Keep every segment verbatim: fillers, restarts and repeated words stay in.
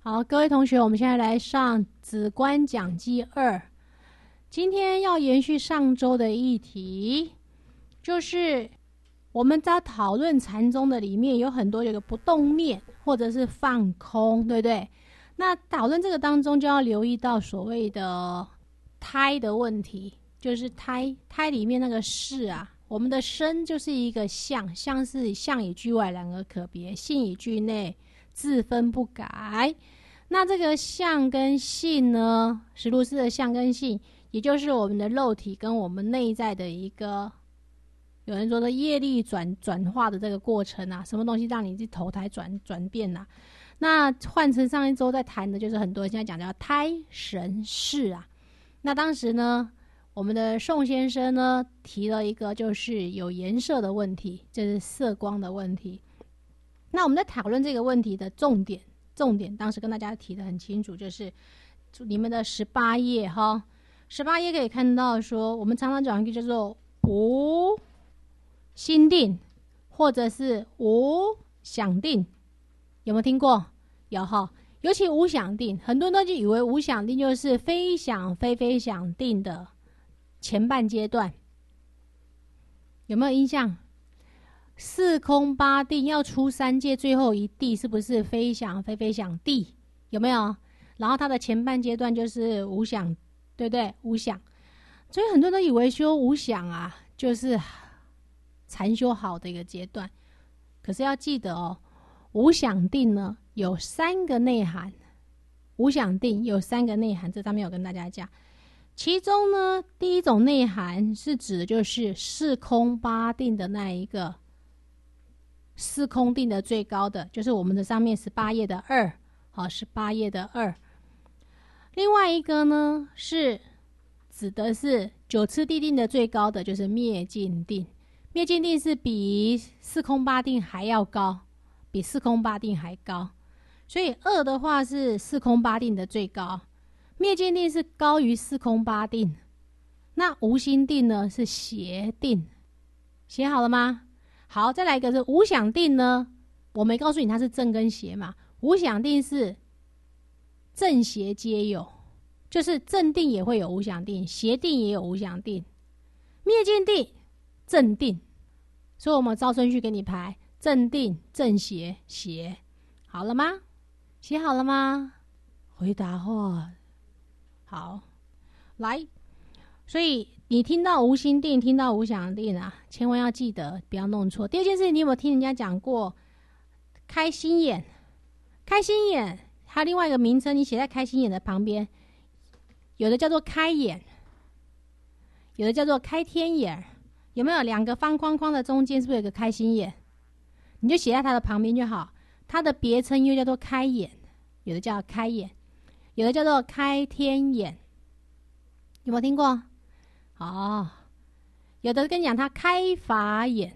好，各位同学，我们现在来上子观讲记二。今天要延续上周的议题，就是我们在讨论禅宗的里面有很多有个不动念或者是放空，对不对？那讨论这个当中就要留意到所谓的胎的问题，就是胎胎里面那个事啊，我们的身就是一个相，相是相以居外，然而可别，性以居内，自分不改。那这个相跟性呢，实如是的相跟性，也就是我们的肉体跟我们内在的一个，有人说的业力转转化的这个过程啊，什么东西让你去投胎转转变啊？那换成上一周在谈的就是很多人现在讲叫胎神识啊。那当时呢，我们的宋先生呢提了一个就是有颜色的问题，就是色光的问题。那我们在讨论这个问题的重点。重点当时跟大家提得很清楚，就是你们的十八页哈，十八页可以看到说，我们常常讲一个叫做无心定，或者是无想定，有没有听过？有哈，尤其无想定，很多人都就以为无想定就是非想非非想定的前半阶段，有没有印象？四空八定要出三界，最后一地是不是非想非非想地？有没有？然后它的前半阶段就是无想，对不对？无想，所以很多人都以为修无想啊，就是禅修好的一个阶段。可是要记得哦，无想定呢有三个内涵，无想定有三个内涵，这上面有跟大家讲。其中呢，第一种内涵是指的就是四空八定的那一个。四空定的最高的就是我们的上面十八页的二，好，十八页的二。另外一个呢是指的是九次地定的最高的就是灭尽定，灭尽定是比四空八定还要高，比四空八定还高，所以二的话是四空八定的最高，灭尽定是高于四空八定，那无心定呢是邪定，写好了吗？好，再来一个是无想定呢，我没告诉你它是正跟邪嘛，无想定是正邪皆有，就是正定也会有无想定，邪定也有无想定，灭尽定正定，所以我们照顺序给你排，正定正邪邪，好了吗？写好了吗？回答话好，来，所以你听到无心定，听到无想定啊，千万要记得不要弄错。第二件事，你有没有听人家讲过开心眼？开心眼还有另外一个名称，你写在开心眼的旁边，有的叫做开眼，有的叫做开天眼，有没有？两个方框框的中间是不是有个开心眼？你就写在它的旁边就好。它的别称又叫做开眼，有的叫开眼，有的叫做开天眼，有没有听过？哦，有的跟你讲他开法眼，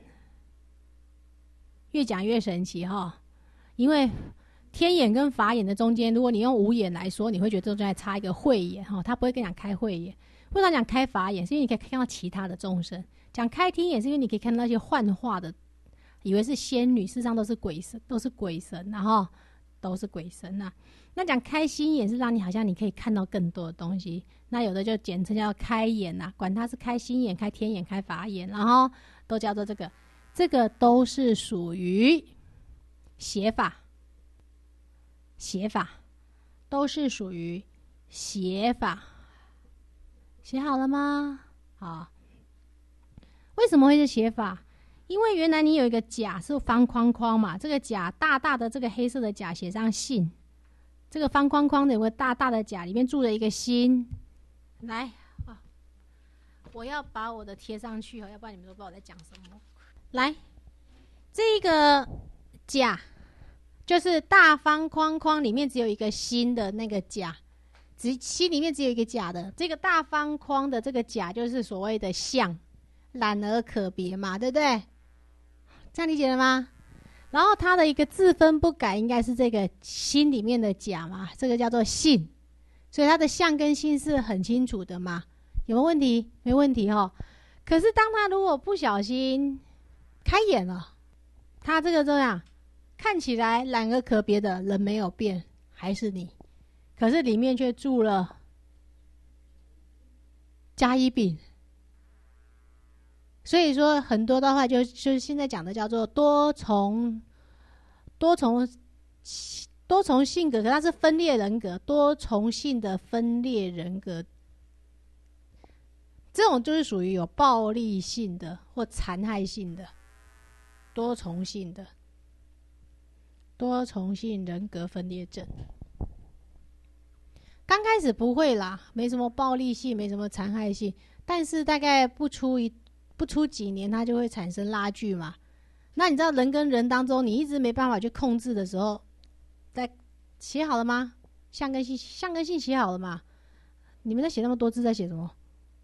越讲越神奇哈、哦。因为天眼跟法眼的中间，如果你用五眼来说，你会觉得中间还差一个慧眼哈、哦，他不会跟你讲开慧眼。为什么讲开法眼？是因为你可以看到其他的众生。讲开天眼是因为你可以看到那些幻化的，以为是仙女，事实上都是鬼神，都是鬼神，然后都是鬼神呐、啊。那讲开心眼是让你好像你可以看到更多的东西，那有的就简称叫开眼呐、啊，管它是开心眼、开天眼、开法眼，然后都叫做这个，这个都是属于邪法，邪法都是属于邪法，写好了吗？好，为什么会是邪法？因为原来你有一个甲是方框框嘛，这个甲大大的这个黑色的甲写上性。这个方框框的有个大大的甲，里面住了一个心。来、哦、我要把我的贴上去，要不然你们都不知道我在讲什么。来，这个甲就是大方框框里面只有一个心的那个甲，只心里面只有一个甲的这个大方框的这个甲就是所谓的相，染而可别嘛，对不对？这样理解了吗？然后它的一个自分不改应该是这个心里面的甲嘛，这个叫做性，所以它的相跟性是很清楚的嘛，有没有问题？没问题哦。可是当他如果不小心开眼了，他这个这样看起来染而可别的人没有变， 还是你，可是里面却住了甲乙丙。所以说很多的话就就是现在讲的叫做多重多重多重性格，可它是分裂人格，多重性的分裂人格，这种就是属于有暴力性的或残害性的多重性的多重性人格分裂症。刚开始不会啦，没什么暴力性，没什么残害性，但是大概不出一不出几年，它就会产生拉锯嘛。那你知道人跟人当中，你一直没办法去控制的时候，在写好了吗？象跟性，象跟性写好了吗？你们在写那么多字，在写什么？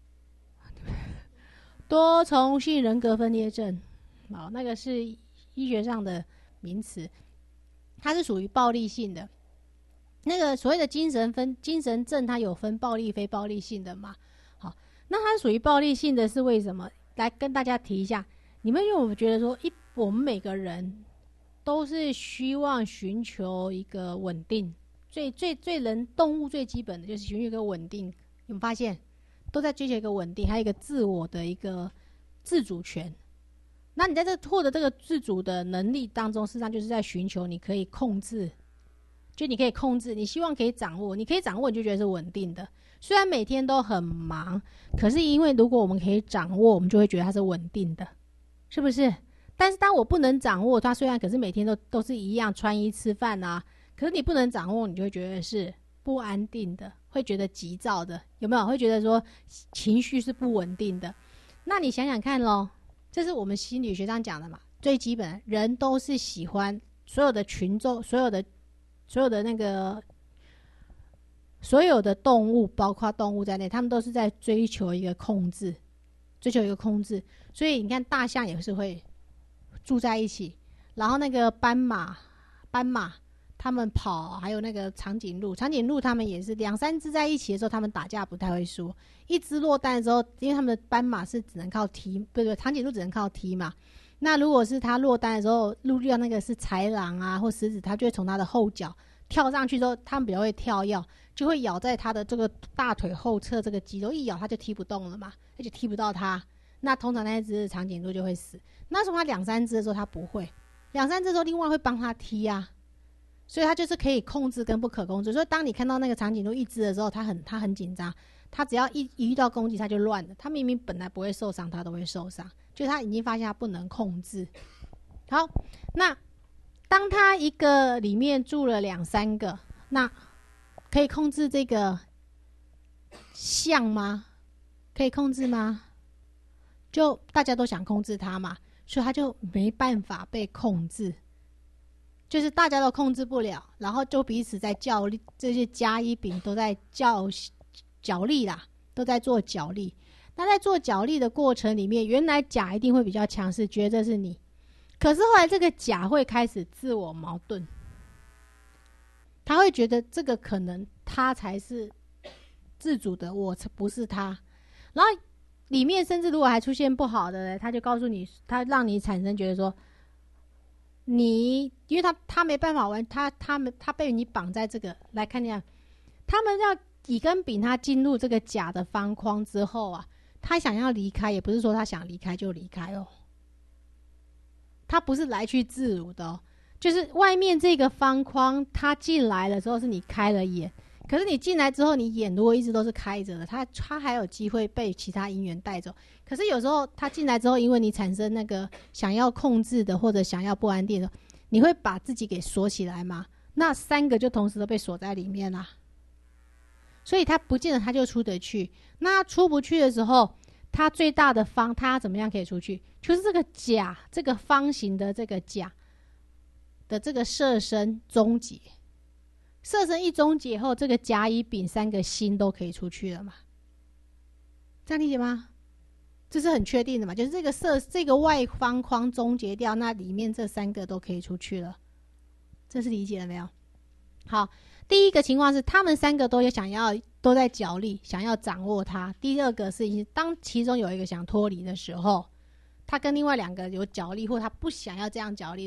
多重性人格分裂症，好，那个是医学上的名词，它是属于暴力性的。那个所谓的精神分精神症，它有分暴力非暴力性的嘛？好，那它属于暴力性的是为什么？来跟大家提一下，你们因为我们觉得说，一我们每个人都是希望寻求一个稳定，最最最人动物最基本的就是寻求一个稳定。有没有发现，都在追求一个稳定，还有一个自我的一个自主权。那你在这获得这个自主的能力当中，事实上就是在寻求你可以控制。就你可以控制，你希望可以掌握，你可以掌握，你就觉得是稳定的。虽然每天都很忙，可是因为如果我们可以掌握，我们就会觉得它是稳定的，是不是？但是当我不能掌握它，虽然可是每天都都是一样穿衣吃饭啊，可是你不能掌握，你就会觉得是不安定的，会觉得急躁的，有没有？会觉得说情绪是不稳定的。那你想想看咯，这是我们心理学上讲的嘛，最基本，人都是喜欢所有的群众，所有的。所有的那个，所有的动物，包括动物在内，他们都是在追求一个控制，追求一个控制。所以你看，大象也是会住在一起，然后那个斑马，斑马他们跑，还有那个长颈鹿，长颈鹿他们也是两三只在一起的时候，他们打架不太会输。一只落单的时候，因为他们的斑马是只能靠踢，不对，长颈鹿只能靠踢嘛。那如果是他落单的时候，路遇到那个是豺狼啊或狮子，他就会从他的后脚跳上去之后，他们比较会跳跃，就会咬在他的这个大腿后侧这个肌肉，一咬他就踢不动了嘛，而且踢不到他。那通常那一只长颈鹿就会死。那时候他两三只的时候他不会，两三只的时候另外会帮他踢啊，所以他就是可以控制跟不可控制。所以当你看到那个长颈鹿一只的时候，他很他很紧张，他只要一一遇到攻击他就乱了，他明明本来不会受伤，他都会受伤。就他已经发现他不能控制。好，那当他一个里面住了两三个，那可以控制这个象吗？可以控制吗？就大家都想控制他嘛，所以他就没办法被控制，就是大家都控制不了，然后就彼此在较力，这些甲乙丙都在较角力啦，都在做角力。那在做角力的过程里面，原来甲一定会比较强势，觉得这是你。可是后来这个甲会开始自我矛盾，他会觉得这个可能他才是自主的，我不是他。然后里面甚至如果还出现不好的，他就告诉你，他让你产生觉得说，你因为他他没办法玩，他他们他被你绑在这个来看见，他们要乙跟丙他进入这个甲的方框之后啊。他想要离开，也不是说他想离开就离开哦，他不是来去自如的哦，就是外面这个方框，他进来的时候是你开了眼，可是你进来之后，你眼如果一直都是开着的，他他还有机会被其他因缘带走。可是有时候他进来之后，因为你产生那个想要控制的或者想要不安定的，你会把自己给锁起来嘛？那三个就同时都被锁在里面啦。所以他不见得他就出得去，那他出不去的时候，他最大的方他怎么样可以出去？就是这个甲，这个方形的这个甲的这个色身终结，色身一终结后，这个甲乙丙三个心都可以出去了嘛？这样理解吗？这是很确定的嘛？就是这个色这个外方框终结掉，那里面这三个都可以出去了，这是理解了没有？好。第一个情况是，他们三个都有想要，都在角力，想要掌握它。第二个是，当其中有一个想脱离的时候，他跟另外两个有角力，或他不想要这样角力的时候，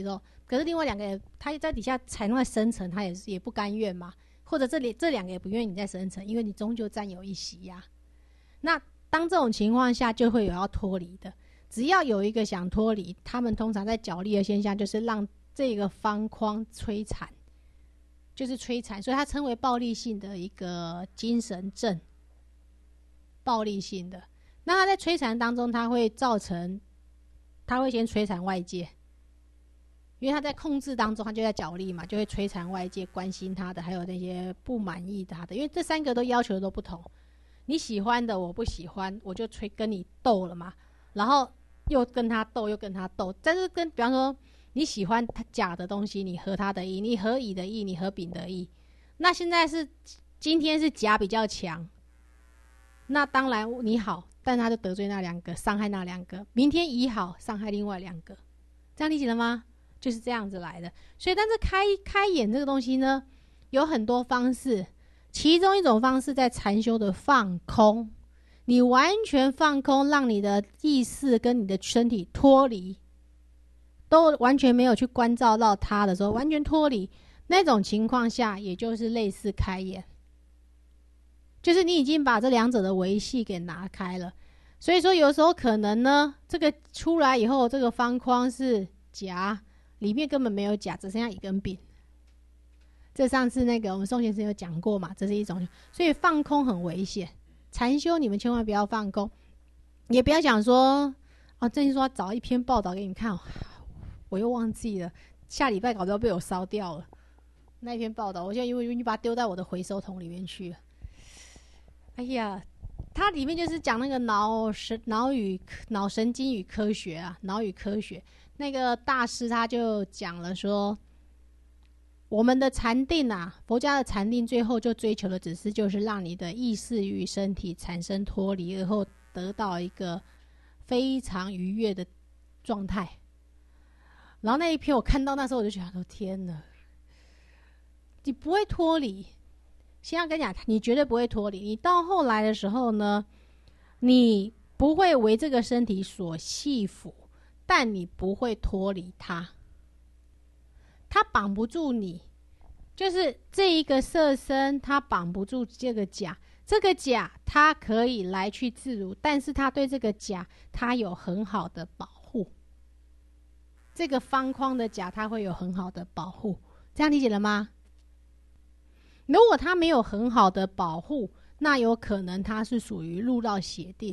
可是另外两个也他在底下踩那么深层，他也是也不甘愿嘛，或者这里这两个也不愿意你在深层，因为你终究占有一席呀、啊。那当这种情况下，就会有要脱离的。只要有一个想脱离，他们通常在角力的现象就是让这个方框摧残，就是摧残，所以它称为暴力性的一个精神症，暴力性的。那它在摧残当中，它会造成，它会先摧残外界，因为他在控制当中，他就在角力嘛，就会摧残外界关心他的，还有那些不满意他的，因为这三个都要求的都不同。你喜欢的我不喜欢，我就催跟你斗了嘛，然后又跟他斗，又跟他斗。但是跟比方说你喜欢他甲的东西，你合他的意，你合乙的意，你合丙的意。那现在是今天是甲比较强，那当然你好，但他就得罪那两个，伤害那两个。明天乙好，伤害另外两个，这样理解了吗？就是这样子来的。所以，但是开开眼这个东西呢，有很多方式。其中一种方式在禅修的放空，你完全放空，让你的意识跟你的身体脱离，都完全没有去关照到它的时候，完全脱离那种情况下，也就是类似开眼，就是你已经把这两者的维系给拿开了。所以说，有时候可能呢，这个出来以后，这个方框是甲，里面根本没有甲，只剩下乙跟丙。这上次那个我们宋先生有讲过嘛，这是一种，所以放空很危险。禅修你们千万不要放空，也不要想说啊，郑先说要找一篇报道给你看，我又忘记了，下礼拜搞不好被我烧掉了那一篇报道，我现在因为你把它丢在我的回收桶里面去了。哎呀，它里面就是讲那个脑神脑与脑神经与科学啊，脑与科学那个大师他就讲了说。我们的禅定啊，佛家的禅定最后就追求的只是就是让你的意识与身体产生脱离，然后得到一个非常愉悦的状态。然后那一篇我看到那时候我就觉得说天哪，你不会脱离。先要跟你讲，你绝对不会脱离。你到后来的时候呢，你不会为这个身体所系缚，但你不会脱离它。它绑不住你，就是这一个色身，它绑不住这个甲。这个甲它可以来去自如，但是它对这个甲，它有很好的保护。这个方框的甲，它会有很好的保护，这样理解了吗？如果它没有很好的保护，那有可能它是属于入到邪定。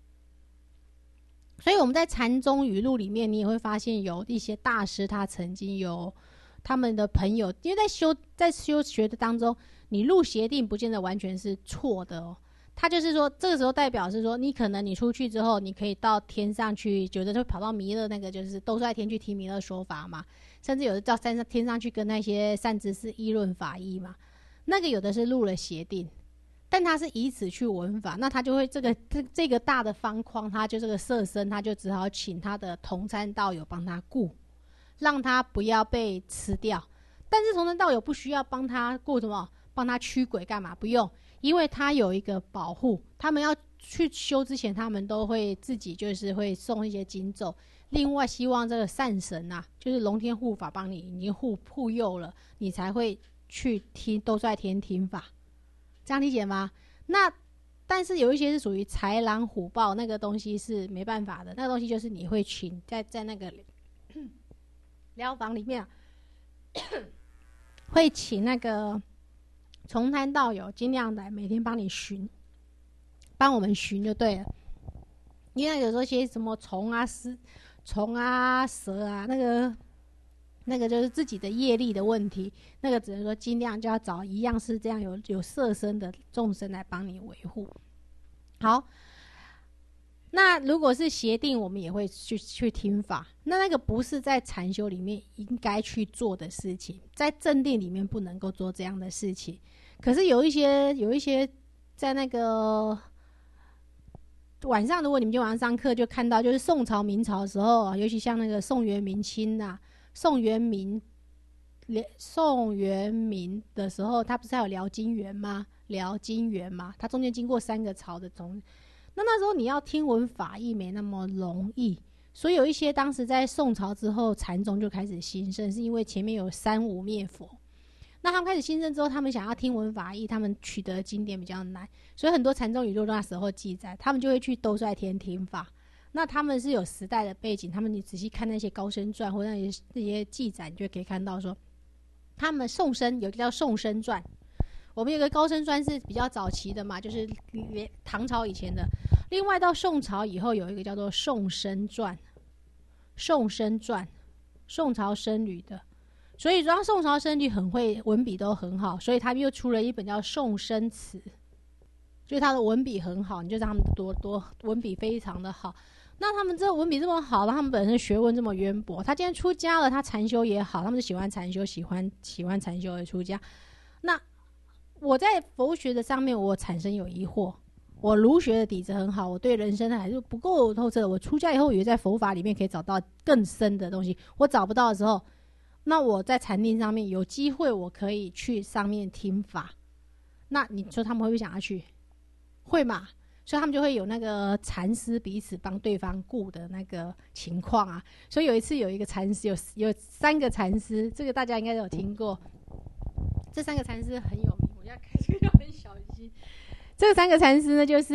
所以我们在禅宗语录里面，你也会发现有一些大师，他曾经有。他们的朋友，因为在修在修学的当中，你入邪定不见得完全是错的哦。他就是说，这个时候代表是说，你可能你出去之后，你可以到天上去，有的就跑到弥勒那个，就是都在天去听弥勒说法嘛，甚至有的到山上天上去跟那些善知识议论法义嘛。那个有的是入了邪定，但他是以此去闻法，那他就会这个这这个大的方框，他就这个色身，他就只好请他的同参道友帮他顾。让他不要被吃掉，但是同参道友不需要帮他过什么，帮他驱鬼干嘛？不用，因为他有一个保护。他们要去修之前，他们都会自己就是会送一些经咒。另外，希望这个善神啊，就是龙天护法帮你已经护护佑了，你才会去听都在天听法。这样理解吗？那但是有一些是属于豺狼虎豹，那个东西是没办法的，那个东西就是你会请在在那个。疗房里面、啊、会请那个从参道友尽量来每天帮你巡，帮我们巡就对了。因为有时候些什么虫啊、丝虫啊、蛇啊，那个那个就是自己的业力的问题，那个只能说尽量就要找一样是这样有有色身的众生来帮你维护。好。那如果是邪定，我们也会去去听法。那那个不是在禅修里面应该去做的事情，在正定里面不能够做这样的事情。可是有一些有一些在那个晚上，如果你们今天晚上上课就看到，就是宋朝、明朝的时候啊，尤其像那个宋元明清啊，宋元明宋元明的时候，他不是还有辽金元吗？辽金元嘛，他中间经过三个朝的中。那那时候你要听闻法义没那么容易， 所以有一些当时在宋朝之后，禅宗就开始兴盛，是因为前面有三武灭佛。那他们开始兴盛之后，他们想要听闻法义，他们取得经典比较难，所以很多禅宗语录那时候记载，他们就会去兜率天听法。那他们是有时代的背景，他们你仔细看那些高僧传或那些那些记载，你就可以看到说，他们宋僧有一个叫宋僧传，我们有个高僧传是比较早期的嘛，就是唐朝以前的。另外到宋朝以后有一个叫做宋僧传，宋僧传，宋朝僧侣的。所以说宋朝僧侣很会文笔都很好，所以他们又出了一本叫《宋僧词》，所以他的文笔很好，你就让他们多多文笔非常的好。那他们这文笔这么好，他们本身学问这么渊博，他今天出家了，他禅修也好，他们是喜欢禅修，喜欢喜欢禅修而出家。那我在佛学的上面，我产生有疑惑，我儒学的底子很好，我对人生还是不够透彻。我出家以后，也在佛法里面可以找到更深的东西，我找不到的时候。那我在禅定上面有机会，我可以去上面听法。那你说他们会不会想要去？会嘛？所以他们就会有那个禅师彼此帮对方顾的那个情况啊。所以有一次有一个禅师，有有三个禅师，这个大家应该都有听过。这三个禅师很有名，我要开这个要很小心。这三个禅师呢，就是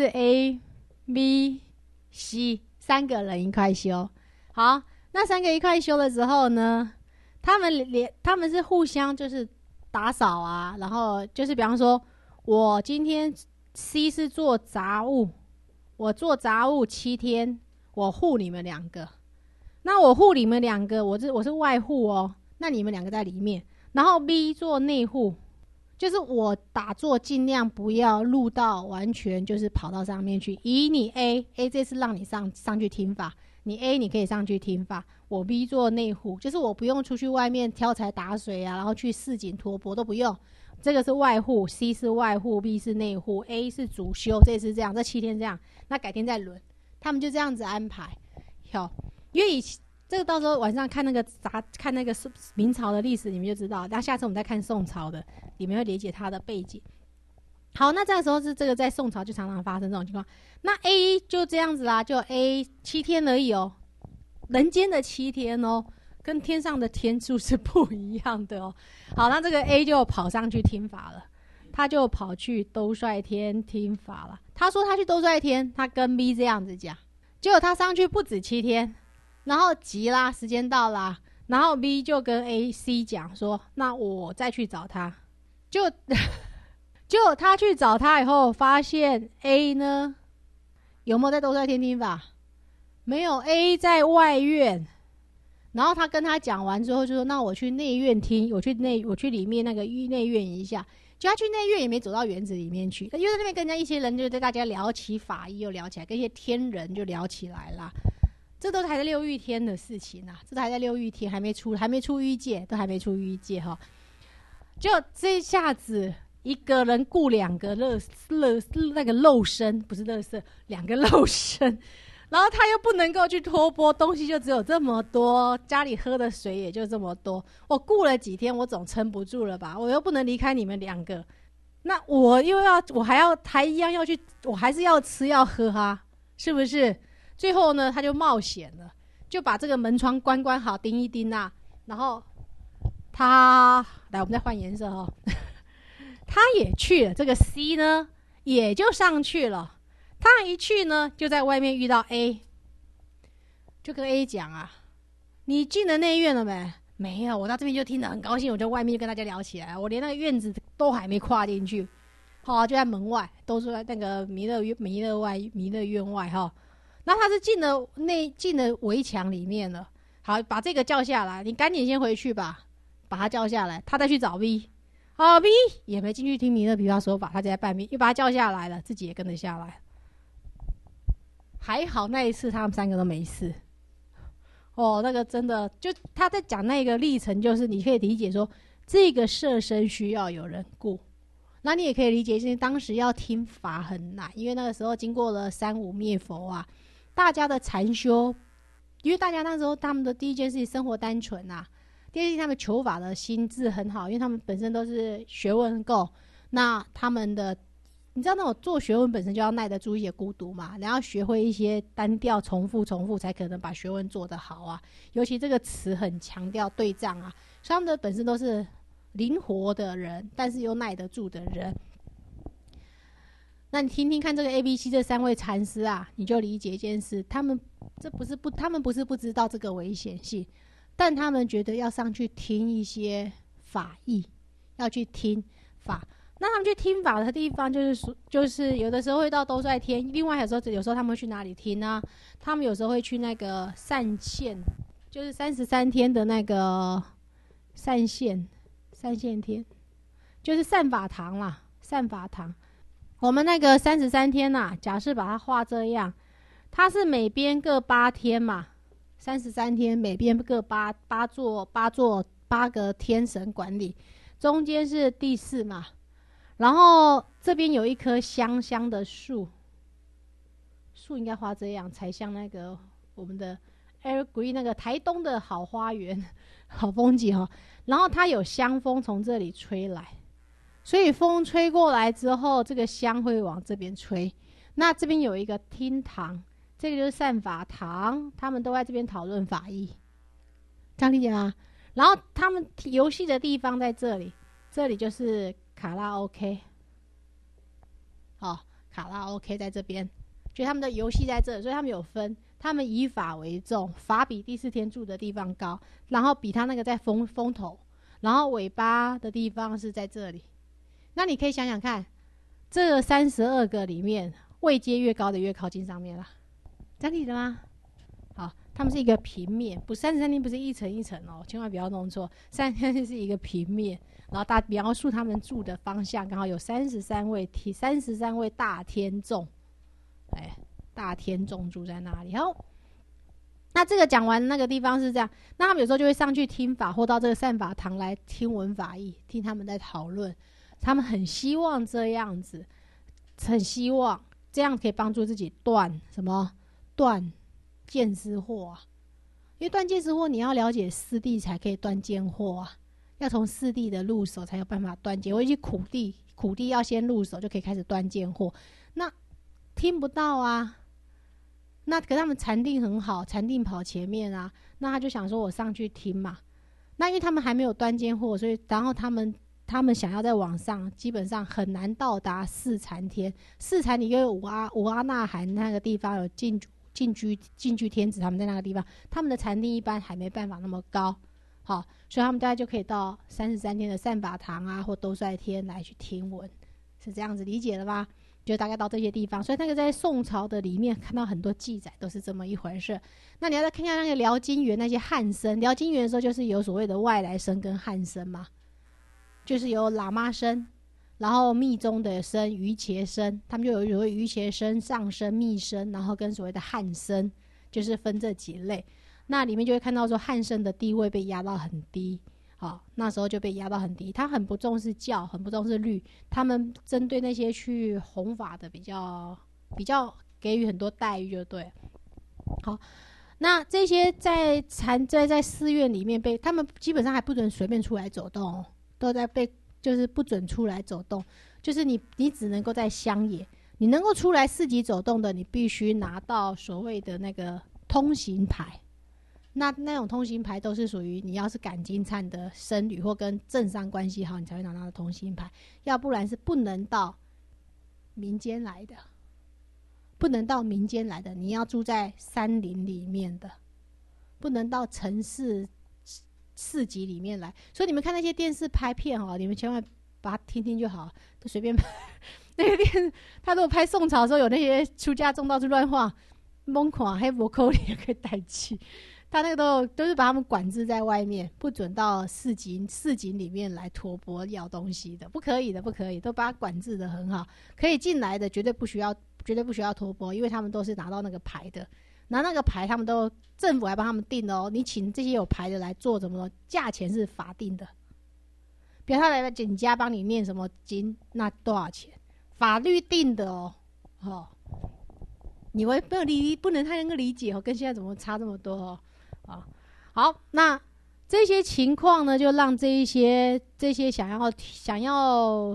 A、B、C 三个人一块修。好，那三个一块修的时候呢？他们连他们是互相就是打扫啊，然后就是比方说，我今天 C 是做杂物，我做杂物七天，我护你们两个。那我护你们两个，我是我是外护哦，那你们两个在里面。然后 B 做内护，就是我打坐尽量不要录到完全就是跑到上面去。以你 A A 这次让你上上去听法。你 A 你可以上去听法，我 B 做内护，就是我不用出去外面挑柴打水啊，然后去市井托钵都不用，这个是外护 ，C 是外护 ，B 是内护 ，A 是主修，这次这样，这七天这样，那改天再轮，他们就这样子安排。好，因为以这个到时候晚上看那个杂看那个明朝的历史，你们就知道。那下次我们再看宋朝的，你们会理解它的背景。好，那这个时候是这个在宋朝就常常发生这种情况。那 A 就这样子啦，就 A 七天而已哦，人间的七天哦，跟天上的天数是不一样的哦。好，那这个 A 就跑上去听法了，他就跑去兜率天听法了。他说他去兜率天，他跟 B 这样子讲，结果他上去不止七天，然后急啦，时间到啦，然后 B 就跟 A、C 讲说，那我再去找他，就。结果他去找他以后，发现 A 呢有没有在兜率天听法？没有 ，A 在外院。然后他跟他讲完之后，就说：“那我去内院听，我去内，我去里面那个内院一下。”就他去内院也没走到园子里面去，因为在那边跟人家一些人就对大家聊起法医，又聊起来，跟一些天人就聊起来啦。这都还在六欲天的事情啊，这都还在六欲天，还没出，还没出欲界，都还没出欲界哈。就这一下子。一个人雇两个乐乐那个肉身，不是乐色，两个肉身，然后他又不能够去托钵，东西就只有这么多，家里喝的水也就这么多。我雇了几天，我总撑不住了吧？我又不能离开你们两个，那我又要，我还要还一样要去，我还是要吃要喝啊，是不是？最后呢，他就冒险了，就把这个门窗关关好，钉一钉啊，然后他来，我们再换颜色哦。他也去了，这个 C 呢也就上去了。他一去呢，就在外面遇到 A， 就跟 A 讲啊：“你进了内院了没？”没有，我到这边就听得很高兴，我在外面就跟大家聊起来，我连那个院子都还没跨进去，好，就在门外，都是在那个弥勒弥勒外弥勒院外哈。那他是进了内进了围墙里面了，好，把这个叫下来，你赶紧先回去吧，把他叫下来，他再去找 B。好 B 也没进去听弥勒毗法说法，他就在半边又把他叫下来了，自己也跟着下来。还好那一次他们三个都没事。哦，那个真的就他在讲那个历程，就是你可以理解说这个舍身需要有人顾，那你也可以理解，因为当时要听法很难，因为那个时候经过了三武灭佛啊，大家的禅修，因为大家那时候他们的第一件事情生活单纯啊。第二，他们求法的心智很好，因为他们本身都是学问够，那他们的你知道那种做学问本身就要耐得住一些孤独嘛，然后学会一些单调重复重复才可能把学问做得好啊。尤其这个词很强调对仗啊，所以他们的本身都是灵活的人，但是又耐得住的人。那你听听看这个 A B C 这三位禅师啊，你就理解一件事，他们这不是不他们不是不知道这个危险性，但他们觉得要上去听一些法义，要去听法。那他们去听法的地方就是就是有的时候会到兜率天，另外有时候有时候他们会去哪里听呢？他们有时候会去那个善现，就是三十三天的那个善现善现天，就是善法堂啦，善法堂。我们那个三十三天呐、啊，假设把它画这样，它是每边各八天嘛，三十三天每边各八八座八座八个天神管理，中间是第四嘛，然后这边有一棵香香的树，树应该画这样才像那个我们的 Evergreen 那个台东的好花园，好风景哦。然后它有香风从这里吹来。所以风吹过来之后，这个香会往这边吹。那这边有一个厅堂，这个就是善法堂，他们都在这边讨论法义，这样理解吗？然后他们游戏的地方在这里，这里就是卡拉 OK， 哦，卡拉 OK 在这边，就他们的游戏在这里，所以他们有分，他们以法为重，法比第四天住的地方高，然后比他那个在风风头，然后尾巴的地方是在这里。那你可以想想看，这三十二个里面，位阶越高的越靠近上面了，这样理解吗？好，他们是一个平面，不，三十三天不是一层一层哦，千万不要弄错，三十三天是一个平面，然后大描述他们住的方向，刚好有三十三位天，三十三位大天众，哎，大天众住在那里。好，那这个讲完那个地方是这样，那他们有时候就会上去听法，或到这个善法堂来听闻法义，听他们在讨论。他们很希望这样子，很希望这样可以帮助自己断什么？断见思惑啊！因为断见思惑，你要了解四谛才可以断见惑啊。要从四谛的入手，才有办法断见惑。尤其苦谛，苦谛要先入手，就可以开始断见惑。那听不到啊，那可是他们禅定很好，禅定跑前面啊。那他就想说，我上去听嘛。那因为他们还没有断见惑，所以然后他们。他们想要在往上，基本上很难到达四禅天。四禅你跟五阿五阿那含那个地方有进进居进居天子，他们在那个地方，他们的禅定一般还没办法那么高，好，所以他们大概就可以到三十三天的善法堂啊，或兜率天来去听闻，是这样子理解了吧？就大概到这些地方，所以那个在宋朝的里面看到很多记载都是这么一回事。那你要再看一下那个辽金元那些汉僧，辽金元的时候就是有所谓的外来僧跟汉僧嘛。就是有喇嘛僧，然后密宗的僧、瑜伽僧，他们就有所谓瑜伽僧、上僧、密僧，然后跟所谓的汉僧，就是分这几类。那里面就会看到说汉僧的地位被压到很低，好，那时候就被压到很低。他很不重视教，很不重视律，他们针对那些去弘法的比较比较给予很多待遇，就对。好，那这些在禅在在寺院里面被他们基本上还不准随便出来走动哦。都在被就是不准出来走动，就是你你只能够在乡野，你能够出来市集走动的，你必须拿到所谓的那个通行牌。那那种通行牌都是属于你要是赶经忏的僧侣或跟政商关系好，你才会拿到通行牌，要不然是不能到民间来的，不能到民间来的，你要住在山林里面的，不能到城市。市集里面来，所以你们看那些电视拍片哦，你们千万把它听听就好，都随便拍。那个电，他如果拍宋朝的时候有那些出家众到处乱晃，蒙狂黑伯扣里也可以带气。他那个都都是把他们管制在外面，不准到市集市集里面来托钵要东西的，不可以的，不可以，都把它管制的很好。可以进来的绝对不需要，绝对不需要托钵，因为他们都是拿到那个牌的。拿那个牌，他们都政府还帮他们定哦。你请这些有牌的来做什么？价钱是法定的，比如他来请家帮你念什么经，那多少钱？法律定的哦。哦，你会不理不能太能够理解哦，跟现在怎么差这么多哦？啊，好，那这些情况呢，就让这一些这些想要想要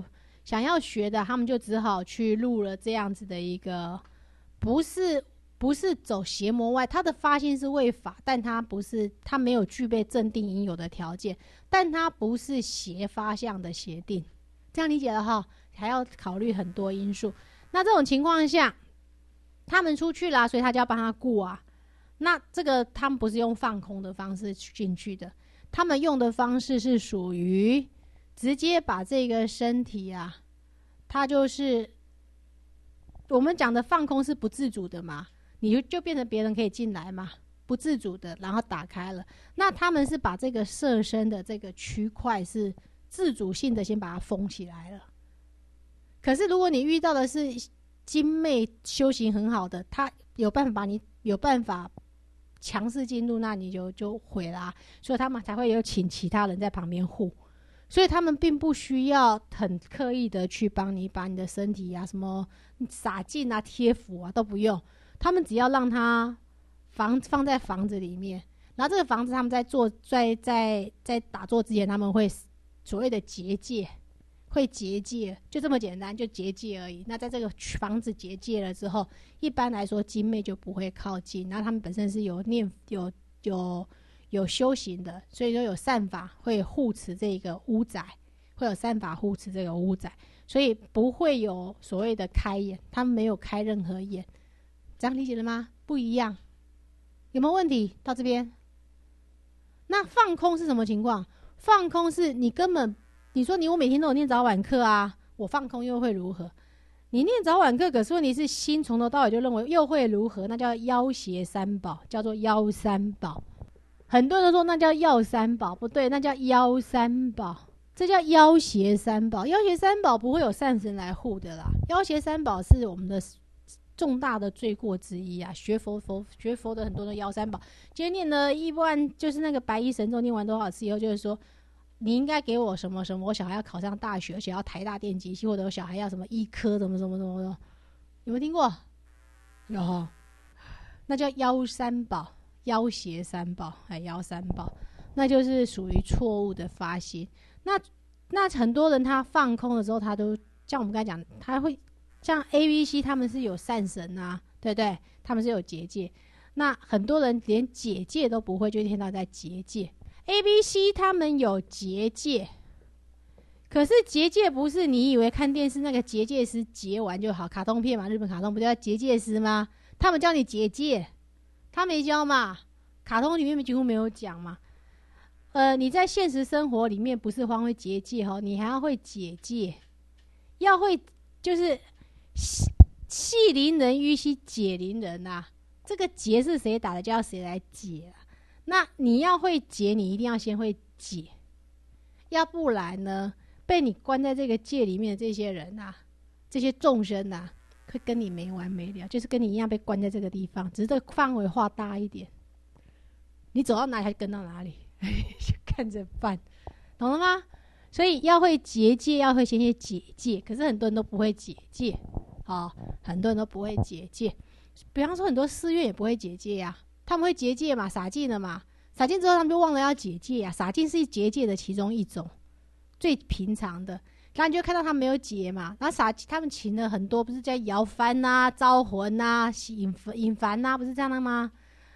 想要学的，他们就只好去入了这样子的一个，不是不是走邪魔外，他的发心是为法，但他不是，他没有具备正定应有的条件，但他不是邪发相的邪定，这样理解了哈，还要考虑很多因素。那这种情况下，他们出去了，所以他就要帮他顾啊。那这个他们不是用放空的方式进去的，他们用的方式是属于直接把这个身体啊，它就是我们讲的放空是不自主的嘛，你就就变成别人可以进来嘛，不自主的，然后打开了。那他们是把这个色身的这个区块是自主性的先把它封起来了。可是如果你遇到的是精妹修行很好的，他有办法把你有办法强势进入，那你就就毁啦、啊。所以他们才会有请其他人在旁边护，所以他们并不需要很刻意的去帮你把你的身体啊什么洒净啊贴符啊都不用，他们只要让它房放在房子里面，然后这个房子他们在做在在在打坐之前，他们会所谓的结界，会结界，就这么简单，就结界而已。那在这个房子结界了之后，一般来说精妹就不会靠近，然后他们本身是有念有有有修行的，所以说有善法会护持这个屋宅，会有善法护持这个屋宅，所以不会有所谓的开眼，他们没有开任何眼，这样理解了吗？不一样，有没有问题？到这边，那放空是什么情况？放空是你根本。你说你我每天都有念早晚课啊，我放空又会如何？你念早晚课，可是问题是心从头到尾就认为又会如何？那叫妖邪三宝，叫做妖三宝。很多人说那叫药三宝，不对，那叫妖三宝，这叫妖邪三宝。妖邪三宝不会有善神来护的啦，妖邪三宝是我们的重大的罪过之一啊。学佛佛学佛的很多的妖三宝，今天念了一万，就是那个白衣神咒念完多少次以后，就是说。你应该给我什么什么？我小孩要考上大学，而且要台大电机系，或者我小孩要什么医科，什么什么什么的，有没有听过？有，那叫妖三宝，妖邪三宝，哎，妖三宝，那就是属于错误的发心。那那很多人他放空的时候，他都像我们刚才讲，他会像 A、B、C 他们是有善神啊，对不对？他们是有结界。那很多人连结界都不会，就一天到晚在结界。A、B、C 他们有结界，可是结界不是你以为看电视那个结界师结完就好，卡通片嘛，日本卡通不叫结界师吗？他们教你结界，他没教嘛，卡通里面几乎没有讲嘛。呃，你在现实生活里面不是光会结界哦，你还要会解界，要会就是系铃人于系解铃人啊，这个结是谁打的，就要谁来解啊。那你要会解，你一定要先会解，要不然呢，被你关在这个界里面的这些人啊，这些众生啊，会跟你没完没了，就是跟你一样被关在这个地方，只是这个范围画大一点，你走到哪里还跟到哪里，就看着办，懂了吗？所以要会结界，要会先去解界，可是很多人都不会解界，哦，很多人都不会解界，比方说很多寺院也不会解界呀、啊。他们会结界嘛，洒净了嘛，洒净之后他们就忘了要解界啊。洒净是结界的其中一种，最平常的。然后你就看到他们没有解嘛，然后洒他们请了很多，不是叫摇幡啊、招魂啊、引引幡啊，不是这样的吗？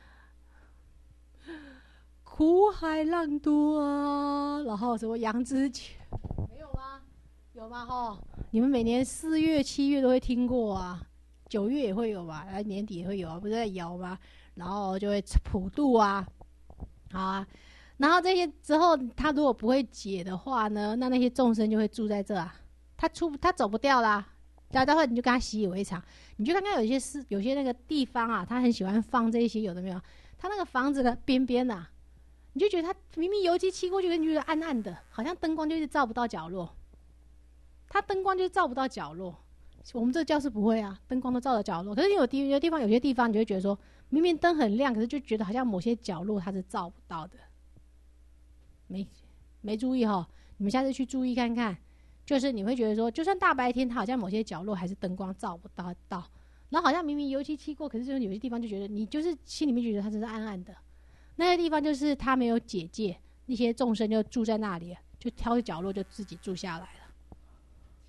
苦海浪多啊，然后什么杨之泉，没有吗？有吗？吼，你们每年四月、七月都会听过啊，九月也会有吧，然后年底也会有啊，不是在摇吗？然后就会普渡啊，好啊，然后这些之后，他如果不会解的话呢，那那些众生就会住在这啊，他出他走不掉啦。然后待会你就跟他习以为常，你就看看有些是有些那个地方啊，他很喜欢放这些有的没有，他那个房子的边边啊，你就觉得他明明油漆漆过去，你觉得暗暗的，好像灯光就是照不到角落，他灯光就是照不到角落。我们这个教室不会啊，灯光都照着角落，可是有地有地方有些地方你就会觉得说。明明灯很亮，可是就觉得好像某些角落它是照不到的，没没注意哈，你们下次去注意看看，就是你会觉得说，就算大白天，它好像某些角落还是灯光照不到到，然后好像明明油漆漆过，可是就是有些地方就觉得你就是心里面觉得它只是暗暗的，那些地方就是它没有结界，那些众生就住在那里，就挑个角落就自己住下来了。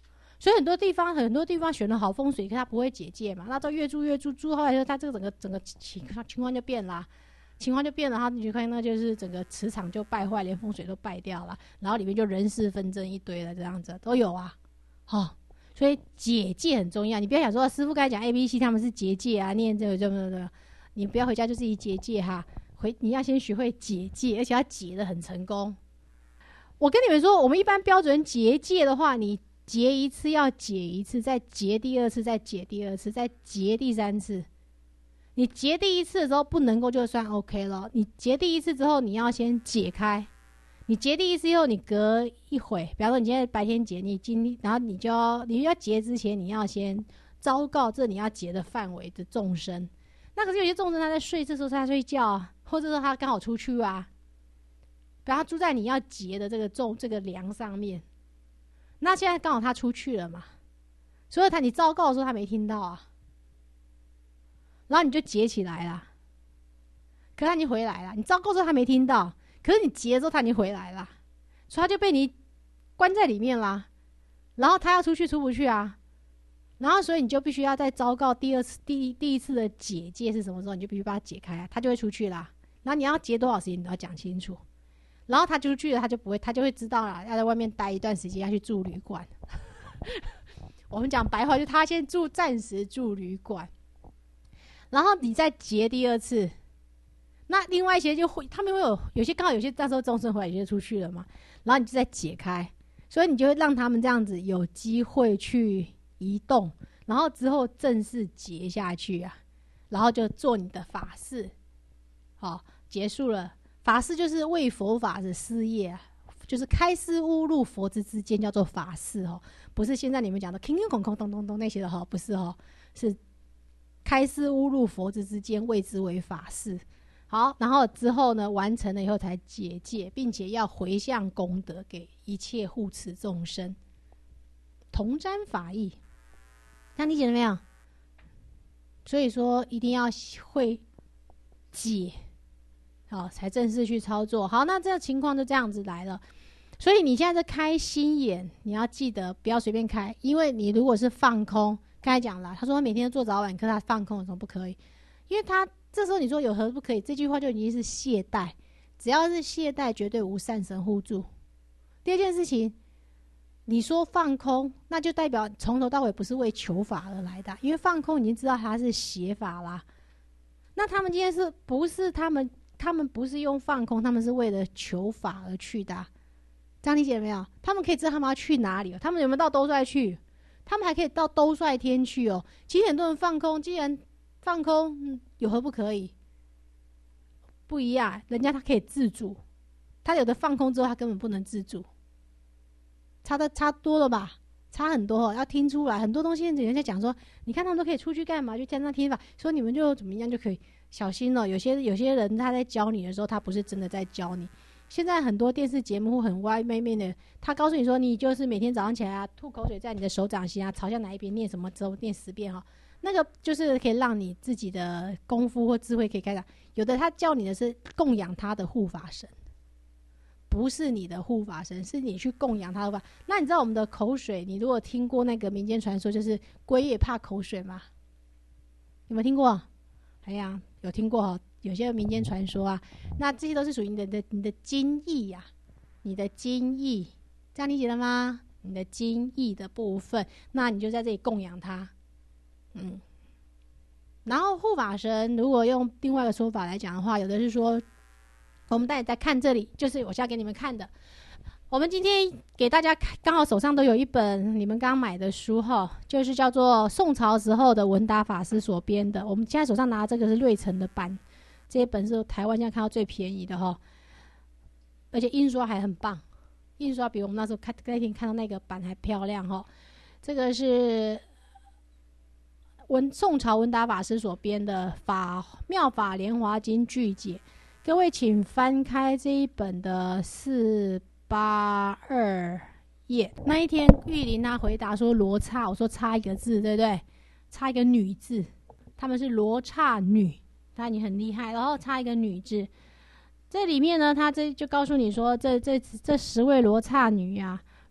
所以很多地方很多地方选了好风水，可它不会解戒嘛，那都越住越住住，后来它这个整个整个情情况就变了、啊，情况就变了，它你就看那就是整个磁场就败坏，连风水都败掉了，然后里面就人事纷争一堆了，这样子都有啊，好、哦，所以解戒很重要。你不要想说师父刚才讲 A B C 他们是结戒啊，念这个这个这个，你不要回家就自己结戒哈，回你要先学会解戒，而且要解得很成功。我跟你们说，我们一般标准结戒的话，你结一次要解一次，再结第二次，再解第二次，再结第三次。你结第一次的时候不能够就算 OK 了，你结第一次之后你要先解开。你结第一次以后，你隔一会，比方说你今天白天结，你今天然后你就要你要结之前，你要先昭告这你要结的范围的众生。那可是有些众生他在睡，这时候他睡觉啊，或者说他刚好出去啊，比方他住在你要结的这个众这个梁上面。那现在刚好他出去了嘛，所以他你昭告的时候他没听到啊，然后你就结起来了，可是他已经回来了，你昭告的时候他没听到，可是你结的时候他已经回来了，所以他就被你关在里面啦，然后他要出去出不去啊，然后所以你就必须要再昭告第二次第第一次的解戒是什么时候，你就必须把它解开、啊，他就会出去啦，然后你要结多少时间你都要讲清楚。然后他出去了，他就不会，他就会知道了，要在外面待一段时间，要去住旅馆。我们讲白话，就他先住，暂时住旅馆，然后你再结第二次。那另外一些就会，他们会有有些刚好有些那时候众生回来，有些出去了嘛，然后你就再解开，所以你就会让他们这样子有机会去移动，然后之后正式结下去啊，然后就做你的法事，好，结束了。法事就是为佛法的事业啊，就是开示悟入佛之之间叫做法事哦，不是现在你们讲的空空空咚咚咚那些的哈，不是哦，是开示悟入佛之之间谓之为法事。好，然后之后呢，完成了以后才解戒，并且要回向功德给一切护持众生，同沾法益，这样理解了没有？所以说一定要会解。好，才正式去操作。好，那这个情况就这样子来了。所以你现在在开心眼，你要记得不要随便开，因为你如果是放空，刚才讲了，他说他每天都做早晚课，他放空有什么不可以？因为他这时候你说有何不可以？这句话就已经是懈怠，只要是懈怠，绝对无善神护助。第二件事情，你说放空，那就代表从头到尾不是为求法而来的，因为放空已经知道它是邪法啦。那他们今天是不是他们？他们不是用放空，他们是为了求法而去的、啊，这样理解了没有？他们可以知道他们要去哪里、哦、他们有没有到兜率去？他们还可以到兜率天去哦。其实很多人放空，既然放空、嗯、有何不可以？不一样，人家他可以自主，他有的放空之后他根本不能自主，差的差多了吧？差很多、哦，要听出来很多东西。人家讲说，你看他们都可以出去干嘛？就听他听法，说你们就怎么样就可以。小心哦，有些有些人他在教你的时候，他不是真的在教你。现在很多电视节目很歪妹妹的，他告诉你说，你就是每天早上起来啊，吐口水在你的手掌心啊，朝向哪一边念什么之后念十遍哈、哦，那个就是可以让你自己的功夫或智慧可以开展。有的他教你的是供养他的护法神，不是你的护法神，是你去供养他的护法。那你知道我们的口水，你如果听过那个民间传说，就是龟也怕口水吗？有没有听过？哎呀，有听过哈，有些民间传说啊，那这些都是属于你的、你的、你的精意呀、啊，你的精意，这样理解了吗？你的精意的部分，那你就在这里供养它，嗯。然后护法神，如果用另外一个说法来讲的话，有的是说，我们大家在看这里，就是我现在给你们看的。我们今天给大家刚好手上都有一本你们刚买的书哈，就是叫做宋朝时候的文达法师所编的。我们现在手上拿的这个是瑞城的版，这一本是台湾现在看到最便宜的哈，而且印刷还很棒，印刷比我们那时候看那天看到那个版还漂亮哈。这个是文宋朝文达法师所编的法妙法莲华经句解，各位请翻开这一本的四八二页。那一天玉林他回答说罗刹，我说差一个字对不对？差一个女字，他们是罗刹女，他你很厉害，然后差一个女字。这里面呢，他这就告诉你说，这这这十位罗刹女啊，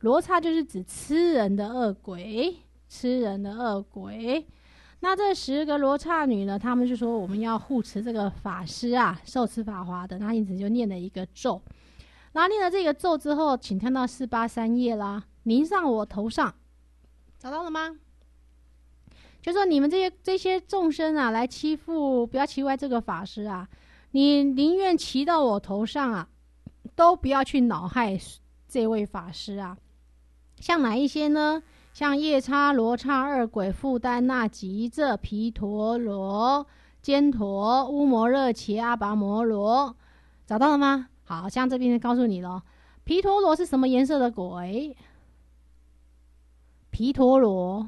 罗刹就是指吃人的恶鬼，吃人的恶鬼。那这十个罗刹女呢，他们就说我们要护持这个法师啊，受持法华的，那因此就念了一个咒。然后念了这个咒之后，请看到四八三页啦，淋上我头上，找到了吗？就说你们这些这些众生啊，来欺负，不要欺负这个法师啊，你宁愿骑到我头上啊，都不要去恼害这位法师啊。像哪一些呢？像夜叉、罗刹、二鬼、富丹那、吉这、毗陀罗、坚陀、乌摩热伽、阿拔摩罗，找到了吗？好，像这边告诉你了，毗陀罗是什么颜色的鬼？毗陀罗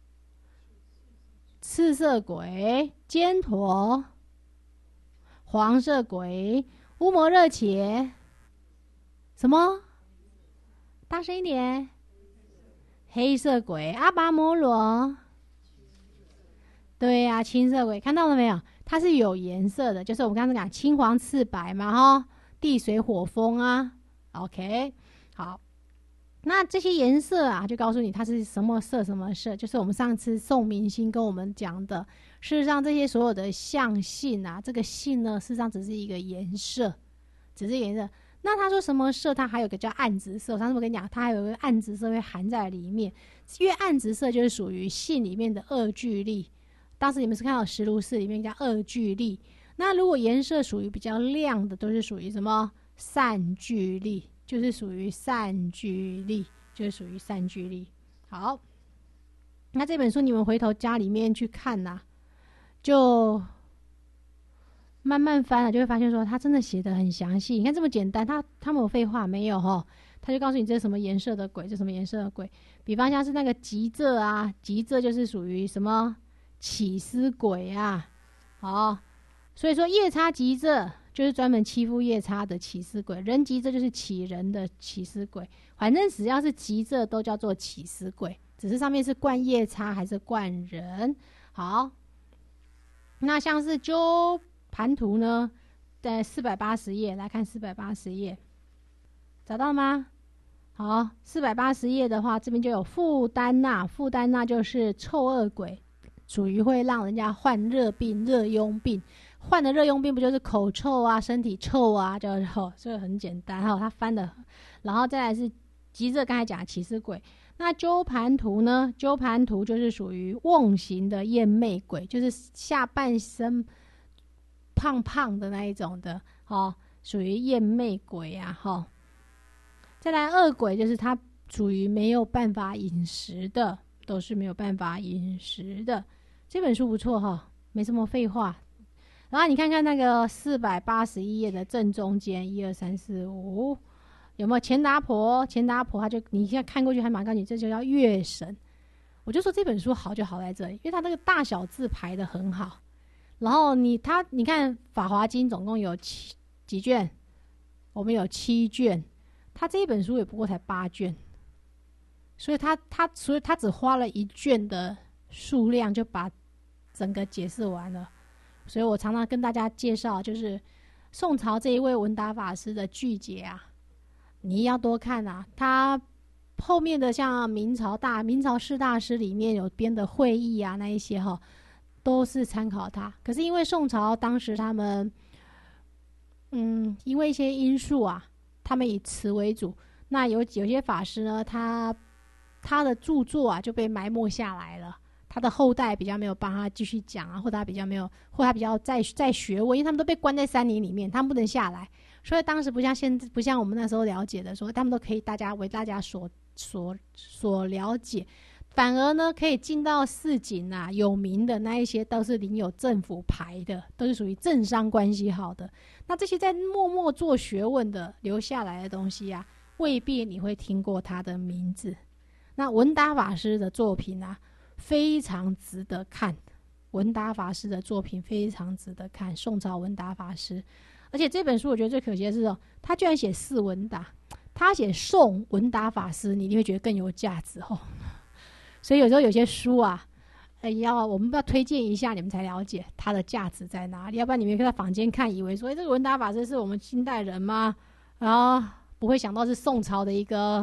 赤色鬼，坚陀黄色鬼，乌摩热伽什么？大声一点。黑色鬼，阿拔摩罗，对呀、啊，青色鬼，看到了没有？它是有颜色的，就是我们刚才讲青黄赤白嘛，哈，地水火风啊。OK， 好，那这些颜色啊，就告诉你它是什么色，什么色，就是我们上次宋明星跟我们讲的。事实上，这些所有的象性啊，这个性呢，事实上只是一个颜色，只是颜色。那他说什么色？它还有个叫暗紫色。上次我跟你讲，它还有个暗紫色会含在里面，因为暗紫色就是属于性里面的二聚力。当时你们是看到十如是里面叫二聚力。那如果颜色属于比较亮的，都是属于什么散聚力，就是属于散聚力，就是属于散聚力。好，那这本书你们回头家里面去看呐、啊，就。慢慢翻了，就会发现说，他真的写得很详细。你看这么简单，他他没有废话，没有齁，他就告诉你这是什么颜色的鬼，这什么颜色的鬼。比方像是那个吉这啊，吉这就是属于什么起司鬼啊，好，所以说夜叉吉这就是专门欺负夜叉的起司鬼，人吉这就是起人的起司鬼。反正只要是吉这都叫做起司鬼，只是上面是冠夜叉还是冠人。好，那像是鸠盘图呢，在四百八十页来看四百八十页，找到吗？好，四百八十页的话，这边就有富丹那，富丹那就是臭恶鬼，属于会让人家患热病、热痈病。患的热痈病不就是口臭啊、身体臭啊，就哦，这个很简单哈。他翻的，然后再来是吉这，刚才讲的起司鬼。那鸠盘图呢？鸠盘图就是属于瓮形的厌魅鬼，就是下半身胖胖的那一种的，哦，属于厌魅鬼啊，哈、哦。再来恶鬼，就是他属于没有办法饮食的，都是没有办法饮食的。这本书不错哈、哦，没什么废话。然后你看看那个四百八十一页的正中间，一二三四五，有没有钱达婆？钱达婆，他就你现在看过去还蛮告诉你，这就叫月神。我就说这本书好就好在这里，因为它那个大小字排得很好。然后你他你看《法华经》总共有七几卷，我们有七卷，他这一本书也不过才八卷，所以他他所以他只花了一卷的数量就把整个解释完了。所以我常常跟大家介绍，就是宋朝这一位文达法师的句解啊，你要多看啊。他后面的像明朝大明朝四大师里面有编的会议啊，那一些哈。都是参考他，可是因为宋朝当时他们，嗯，因为一些因素啊，他们以词为主。那有有些法师呢，他他的著作啊就被埋没下来了，他的后代比较没有帮他继续讲啊，或者他比较没有，或者他比较在在学问，因为他们都被关在山林里面，他们不能下来，所以当时不像现不像我们那时候了解的说，他们都可以大家为大家所所所了解。反而呢，可以进到市井啊，有名的那一些都是领有政府牌的，都是属于政商关系好的。那这些在默默做学问的留下来的东西啊，未必你会听过他的名字。那文达法师的作品啊，非常值得看。文达法师的作品非常值得看，宋朝文达法师。而且这本书我觉得最可惜的是哦，他居然写四文达，他写宋文达法师，你一定会觉得更有价值哦。所以有时候有些书啊，呃、要我们要推荐一下，你们才了解它的价值在哪里。要不然你们在坊间看，以为说，哎、欸，这个文达法师是我们清代人吗？然后不会想到是宋朝的一个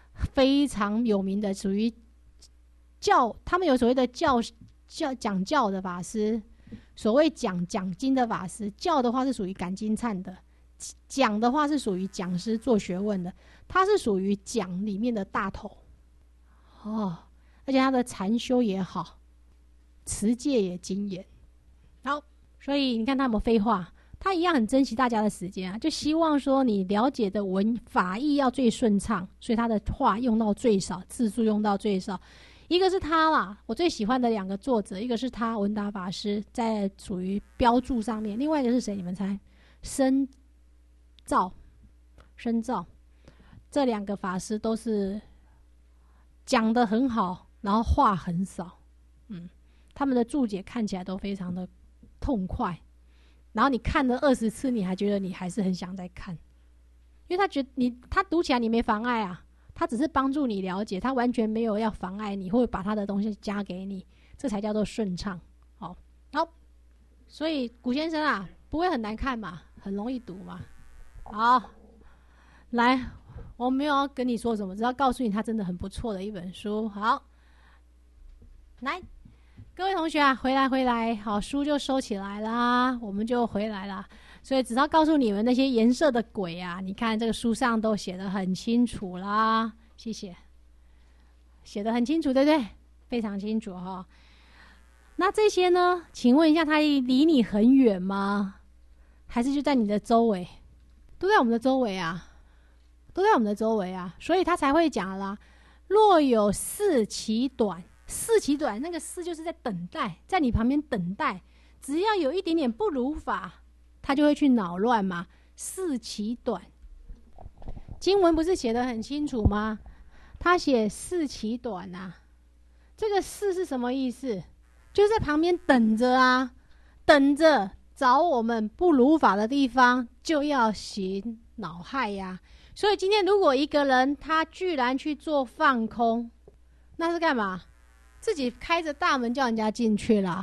非常有名的，属于教，他们有所谓的教教讲教的法师，所谓讲讲经的法师，教的话是属于赶经忏的，讲的话是属于讲师做学问的，他是属于讲里面的大头哦，而且他的禅修也好，持戒也精严。好，所以你看他们废话，他一样很珍惜大家的时间啊，就希望说你了解的文法义要最顺畅，所以他的话用到最少，字数用到最少。一个是他啦，我最喜欢的两个作者，一个是他文达法师在属于标注上面，另外一个是谁？你们猜？深造，深造，这两个法师都是讲得很好，然后话很少，嗯，他们的注解看起来都非常的痛快，然后你看了二十次，你还觉得你还是很想再看，因为他觉得你他读起来你没妨碍啊。他只是帮助你了解，他完全没有要妨碍你，或者把他的东西加给你，这才叫做顺畅。好，好，所以古先生啊，不会很难看嘛，很容易读嘛。好，来，我没有要跟你说什么，只要告诉你，他真的很不错的一本书。好，来，各位同学啊，回来回来，好，书就收起来啦，我们就回来啦。所以只要告诉你们那些颜色的鬼啊，你看这个书上都写得很清楚啦，谢谢，写得很清楚，对不对？非常清楚哈。那这些呢？请问一下，它离你很远吗？还是就在你的周围？都在我们的周围啊，都在我们的周围啊，所以他才会讲啦。若有四其短，四其短，那个四就是在等待，在你旁边等待，只要有一点点不如法。他就会去恼乱嘛，四其短。经文不是写得很清楚吗？他写四其短啊，这个四是什么意思？就是在旁边等着啊，等着找我们不如法的地方，就要行恼害呀。所以今天如果一个人他居然去做放空，那是干嘛？自己开着大门叫人家进去啦。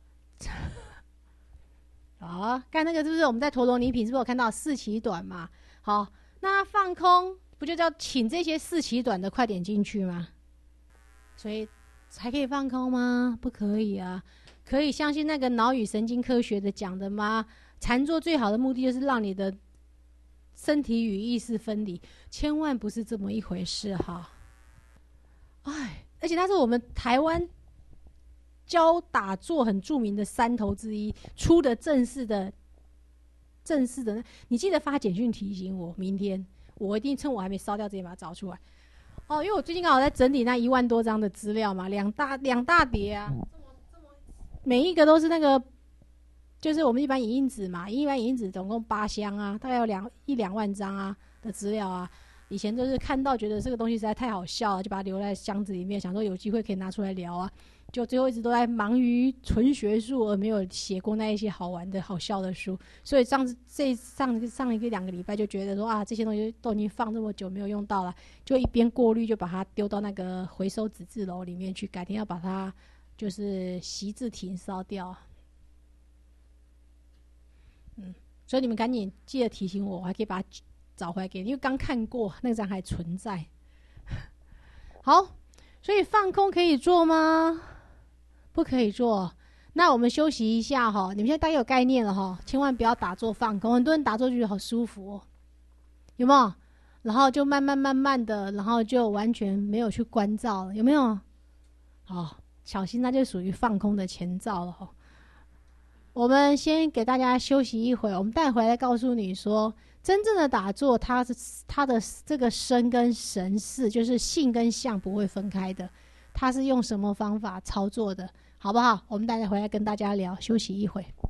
好，刚那个是不是我们在陀罗尼品是不是有看到四其短嘛？好，那放空不就叫请这些四其短的快点进去吗？所以还可以放空吗？不可以啊！可以相信那个脑与神经科学的讲的吗？禅坐最好的目的就是让你的身体与意识分离，千万不是这么一回事哈！哎，而且那是我们台湾教打坐很著名的山头之一，出的正式的正式的，你记得发简讯提醒我，明天我一定趁我还没烧掉之前把它找出来。哦，因为我最近刚好在整理那一万多张的资料嘛，两大两大叠啊，每一个都是那个，就是我们一般影印纸嘛，一般影印纸总共八箱啊，大概有两一两万张啊的资料啊。以前就是看到觉得这个东西实在太好笑了，就把它留在箱子里面，想说有机会可以拿出来聊啊。就最后一直都在忙于纯学术，而没有写过那一些好玩的好笑的书。所以上这上上一个两个礼拜就觉得说啊，这些东西都已经放这么久没有用到了，就一边过滤就把它丢到那个回收纸质篓里面去，改天要把它就是锡制停烧掉。嗯，所以你们赶紧记得提醒我，我还可以把它找回来给你，因为刚看过那张还存在。好，所以放空可以做吗？不可以做。那我们休息一下哈，你们现在大概有概念了哈，千万不要打坐放空。很多人打坐觉得好舒服哦，有没有？然后就慢慢慢慢的，然后就完全没有去关照了，有没有？好，小心那就属于放空的前兆了哈。我们先给大家休息一会，我们带回来告诉你说，真正的打坐，它是它的这个身跟神识，就是性跟相不会分开的。它是用什么方法操作的，好不好？我们待会回来跟大家聊，休息一会。